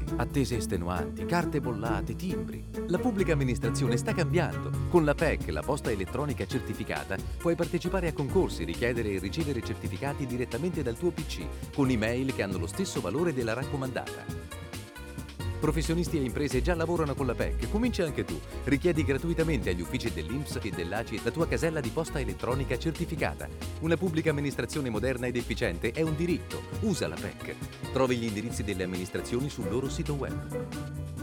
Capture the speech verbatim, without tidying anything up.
Attese estenuanti, carte bollate, timbri. La pubblica amministrazione sta cambiando. Con la P E C, la posta elettronica certificata, puoi partecipare a concorsi, richiedere e ricevere certificati direttamente dal tuo P C, con email che hanno lo stesso valore della raccomandata. Professionisti e imprese già lavorano con la P E C. Comincia anche tu. Richiedi gratuitamente agli uffici dell'I N P S e dell'A C I la tua casella di posta elettronica certificata. Una pubblica amministrazione moderna ed efficiente è un diritto. Usa la P E C. Trovi gli indirizzi delle amministrazioni sul loro sito web.